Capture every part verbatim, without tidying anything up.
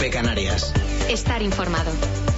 COPE Canarias. Estar informado.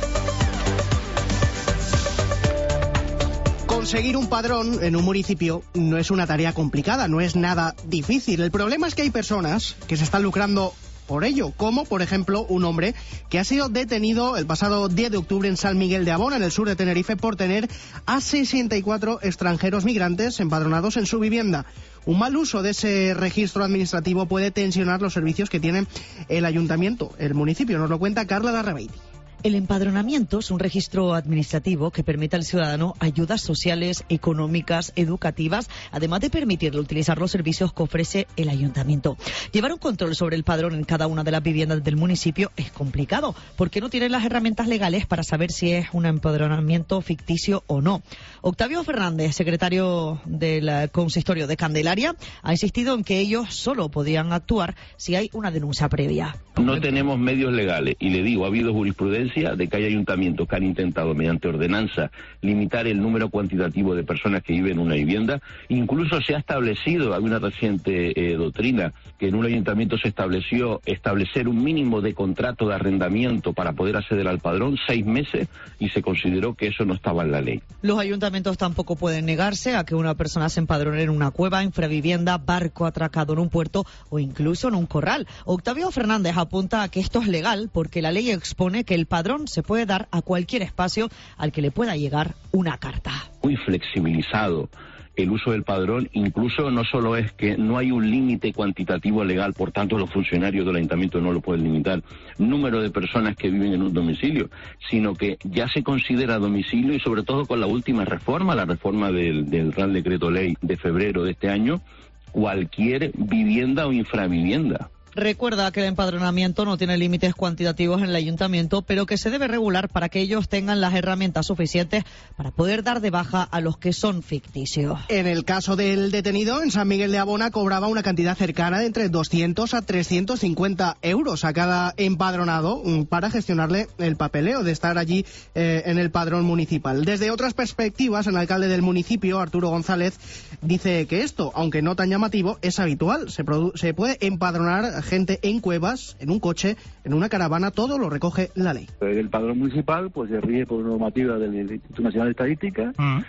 Conseguir un padrón en un municipio no es una tarea complicada, no es nada difícil. El problema es que hay personas que se están lucrando por ello, como por ejemplo un hombre que ha sido detenido el pasado diez de octubre en San Miguel de Abona, en el sur de Tenerife, por tener a sesenta y cuatro extranjeros migrantes empadronados en su vivienda. Un mal uso de ese registro administrativo puede tensionar los servicios que tiene el ayuntamiento, el municipio. Nos lo cuenta Carla Larrabeiti. El empadronamiento es un registro administrativo que permite al ciudadano ayudas sociales, económicas, educativas, además de permitirle utilizar los servicios que ofrece el ayuntamiento. Llevar un control sobre el padrón en cada una de las viviendas del municipio es complicado, porque no tienen las herramientas legales para saber si es un empadronamiento ficticio o no. Octavio Fernández, secretario del consistorio de Candelaria, ha insistido en que ellos solo podían actuar si hay una denuncia previa. No tenemos medios legales, y le digo, ha habido jurisprudencia de que hay ayuntamientos que han intentado mediante ordenanza limitar el número cuantitativo de personas que viven en una vivienda. Incluso se ha establecido, hay una reciente eh, doctrina que en un ayuntamiento se estableció establecer un mínimo de contrato de arrendamiento para poder acceder al padrón, seis meses, y se consideró que eso no estaba en la ley. Los ayuntamientos tampoco pueden negarse a que una persona se empadrone en una cueva, infravivienda, barco atracado en un puerto o incluso en un corral. Octavio Fernández apunta a que esto es legal porque la ley expone que el padrón se puede dar a cualquier espacio al que le pueda llegar una carta. Muy flexibilizado el uso del padrón, incluso no solo es que no hay un límite cuantitativo legal, por tanto los funcionarios del ayuntamiento no lo pueden limitar, número de personas que viven en un domicilio, sino que ya se considera domicilio, y sobre todo con la última reforma, la reforma del, del Real Decreto Ley de febrero de este año, cualquier vivienda o infravivienda. Recuerda que el empadronamiento no tiene límites cuantitativos en el ayuntamiento, pero que se debe regular para que ellos tengan las herramientas suficientes para poder dar de baja a los que son ficticios. En el caso del detenido, en San Miguel de Abona cobraba una cantidad cercana de entre doscientos a trescientos cincuenta euros a cada empadronado para gestionarle el papeleo de estar allí eh, en el padrón municipal. Desde otras perspectivas, el alcalde del municipio, Arturo González, dice que esto, aunque no tan llamativo, es habitual. Se, se puede empadronar gente en cuevas, en un coche, en una caravana, todo lo recoge la ley. El padrón municipal pues se rige por normativa del Instituto Nacional de Estadística uh-huh.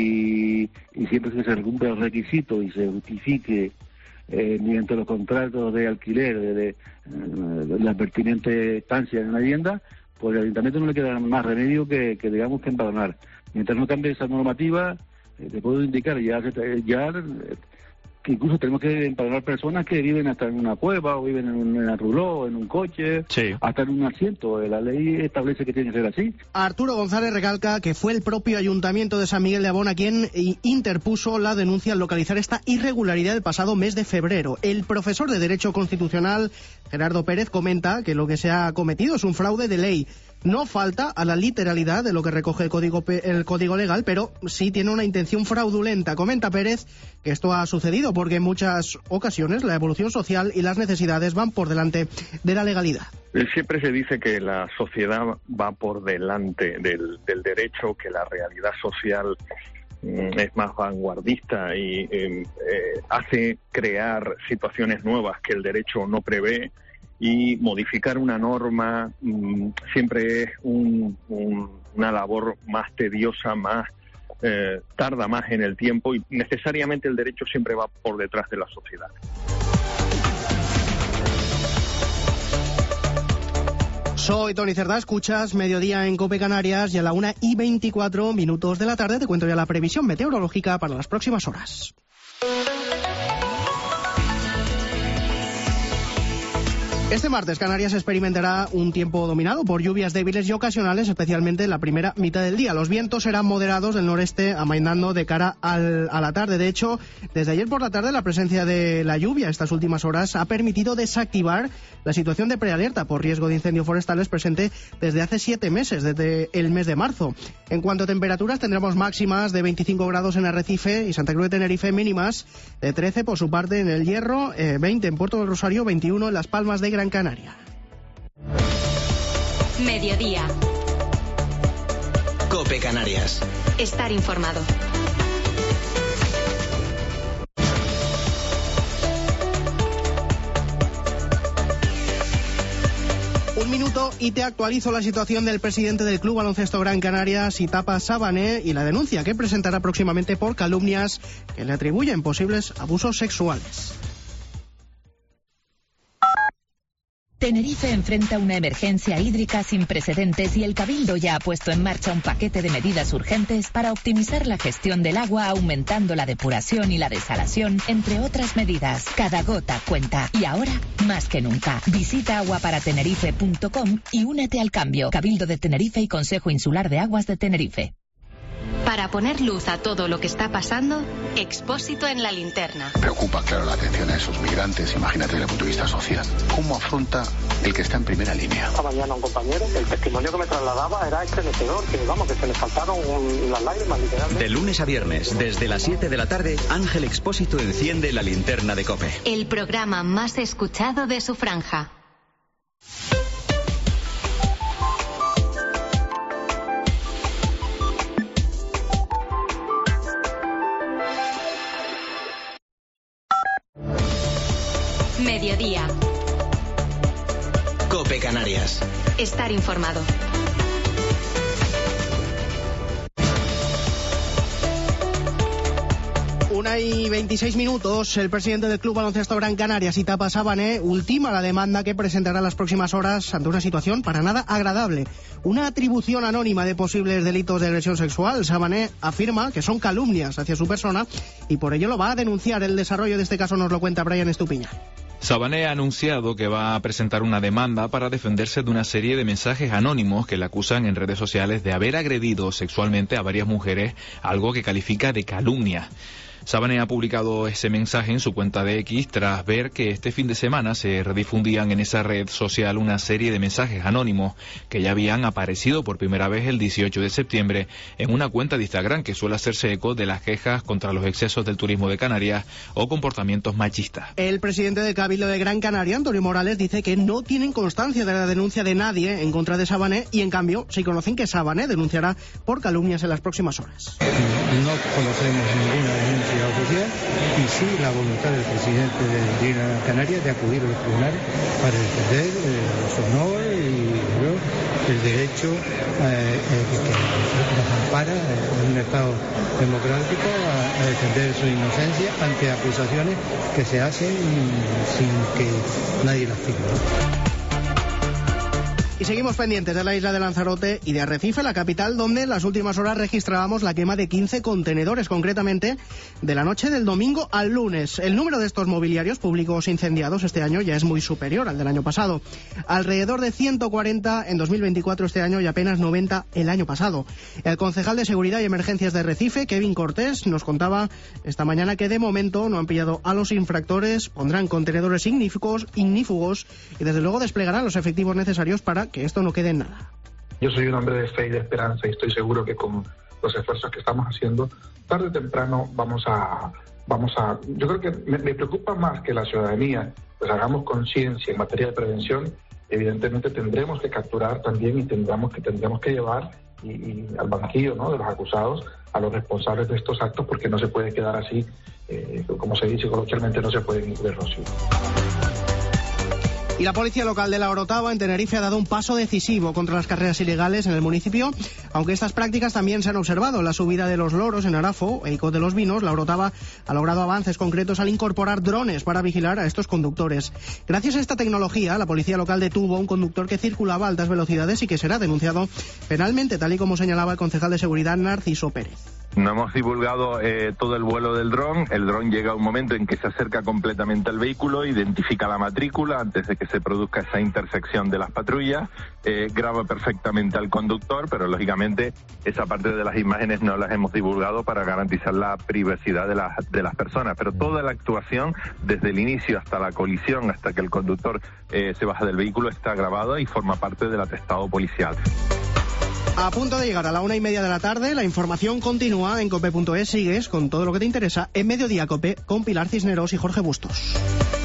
y, y siempre que se cumpla el requisito y se justifique eh, mediante los contratos de alquiler de, de, de la pertinente estancia en una vivienda, pues al ayuntamiento no le queda más remedio que, que digamos que empadronar. Mientras no cambie esa normativa, eh, te puedo indicar, ya, ya que incluso tenemos que empadronar personas que viven hasta en una cueva o viven en un en ruló, en un coche, sí. hasta en un asiento. La ley establece que tiene que ser así. Arturo González recalca que fue el propio ayuntamiento de San Miguel de Abona quien interpuso la denuncia al localizar esta irregularidad el pasado mes de febrero. El profesor de Derecho Constitucional, Gerardo Pérez, comenta que lo que se ha cometido es un fraude de ley. No falta a la literalidad de lo que recoge el código, el código legal, pero sí tiene una intención fraudulenta. Comenta Pérez que esto ha sucedido porque en muchas ocasiones la evolución social y las necesidades van por delante de la legalidad. Siempre se dice que la sociedad va por delante del, del derecho, que la realidad social mm, es más vanguardista y eh, eh, hace crear situaciones nuevas que el derecho no prevé. Y modificar una norma mmm, siempre es un, un, una labor más tediosa, más eh, tarda más en el tiempo, y necesariamente el derecho siempre va por detrás de la sociedad. Soy Tony Cerdá, escuchas Mediodía en COPE Canarias, y a la una y veinticuatro minutos de la tarde te cuento ya la previsión meteorológica para las próximas horas. Este martes Canarias experimentará un tiempo dominado por lluvias débiles y ocasionales, especialmente en la primera mitad del día. Los vientos serán moderados del noreste, amainando de cara al, a la tarde. De hecho, desde ayer por la tarde la presencia de la lluvia estas últimas horas ha permitido desactivar la situación de prealerta por riesgo de incendios forestales presente desde hace siete meses, desde el mes de marzo. En cuanto a temperaturas, tendremos máximas de veinticinco grados en Arrecife y Santa Cruz de Tenerife, mínimas de trece por su parte en El Hierro, eh, veinte en Puerto del Rosario, veintiuno en Las Palmas de Gran Canaria. Mediodía. COPE Canarias. Estar informado. Un minuto minuto y te actualizo la situación del presidente del Club Baloncesto Gran Canaria, Sitapa Sabané, y la denuncia que presentará próximamente por calumnias que le atribuyen posibles abusos sexuales. Tenerife enfrenta una emergencia hídrica sin precedentes y el Cabildo ya ha puesto en marcha un paquete de medidas urgentes para optimizar la gestión del agua, aumentando la depuración y la desalación, entre otras medidas. Cada gota cuenta. Y ahora, más que nunca, visita aguaparatenerife punto com y únete al cambio. Cabildo de Tenerife y Consejo Insular de Aguas de Tenerife. Para poner luz a todo lo que está pasando, Expósito en la linterna. Preocupa, claro, la atención a esos migrantes. Imagínate desde el punto de vista social. ¿Cómo afronta el que está en primera línea? Esta mañana un compañero, el testimonio que me trasladaba era estremecedor, que vamos, que se le faltaron un, las lágrimas, literalmente. De lunes a viernes, desde las siete de la tarde, Ángel Expósito enciende la linterna de COPE. El programa más escuchado de su franja. Mediodía. COPE Canarias. Estar informado. Una y veintiséis minutos, el presidente del Club Baloncesto Gran Canaria, Sitapa Sabané, ultima la demanda que presentará en las próximas horas ante una situación para nada agradable. Una atribución anónima de posibles delitos de agresión sexual. Sabané afirma que son calumnias hacia su persona y por ello lo va a denunciar. El desarrollo de este caso nos lo cuenta Brian Estupiñán. Sabané ha anunciado que va a presentar una demanda para defenderse de una serie de mensajes anónimos que le acusan en redes sociales de haber agredido sexualmente a varias mujeres, algo que califica de calumnia. Sabané ha publicado ese mensaje en su cuenta de X tras ver que este fin de semana se redifundían en esa red social una serie de mensajes anónimos que ya habían aparecido por primera vez el dieciocho de septiembre en una cuenta de Instagram que suele hacerse eco de las quejas contra los excesos del turismo de Canarias o comportamientos machistas. El presidente del Cabildo de Gran Canaria, Antonio Morales, dice que no tienen constancia de la denuncia de nadie en contra de Sabané y en cambio sí conocen que Sabané denunciará por calumnias en las próximas horas. No conocemos ninguna denuncia oficial y sí la voluntad del presidente de Gran Canaria de acudir a los tribunales para defender eh, su honor y bueno, el derecho eh, eh, que nos ampara en un Estado democrático a, a defender su inocencia ante acusaciones que se hacen sin que nadie las firme. Y seguimos pendientes de la isla de Lanzarote y de Arrecife, la capital, donde en las últimas horas registrábamos la quema de quince contenedores, concretamente de la noche del domingo al lunes. El número de estos mobiliarios públicos incendiados este año ya es muy superior al del año pasado. Alrededor de ciento cuarenta en dos mil veinticuatro este año y apenas noventa el año pasado. El concejal de Seguridad y Emergencias de Arrecife, Kevin Cortés, nos contaba esta mañana que de momento no han pillado a los infractores, pondrán contenedores ignífugos, ignífugos y desde luego desplegarán los efectivos necesarios para que esto no quede en nada. Yo soy un hombre de fe y de esperanza y estoy seguro que con los esfuerzos que estamos haciendo, tarde o temprano vamos a, vamos a, yo creo que me, me preocupa más que la ciudadanía, pues hagamos conciencia en materia de prevención. Evidentemente tendremos que capturar también y tendremos que tendremos que llevar y, y al banquillo, ¿no?, de los acusados, a los responsables de estos actos, porque no se puede quedar así, eh, como se dice coloquialmente, no se puede ir de rocío. Y la policía local de La Orotava, en Tenerife, ha dado un paso decisivo contra las carreras ilegales en el municipio, aunque estas prácticas también se han observado. La subida de los loros en Arafo e Icod de los Vinos, La Orotava ha logrado avances concretos al incorporar drones para vigilar a estos conductores. Gracias a esta tecnología, la policía local detuvo a un conductor que circulaba a altas velocidades y que será denunciado penalmente, tal y como señalaba el concejal de Seguridad, Narciso Pérez. No hemos divulgado eh, todo el vuelo del dron. El dron llega a un momento en que se acerca completamente al vehículo, identifica la matrícula antes de que se produzca esa intersección de las patrullas, eh, graba perfectamente al conductor, pero lógicamente esa parte de las imágenes no las hemos divulgado para garantizar la privacidad de las, de las personas. Pero toda la actuación, desde el inicio hasta la colisión, hasta que el conductor eh, se baja del vehículo, está grabada y forma parte del atestado policial. A punto de llegar a la una y media de la tarde, la información continúa en cope punto es. Sigues con todo lo que te interesa en Mediodía Cope con Pilar Cisneros y Jorge Bustos.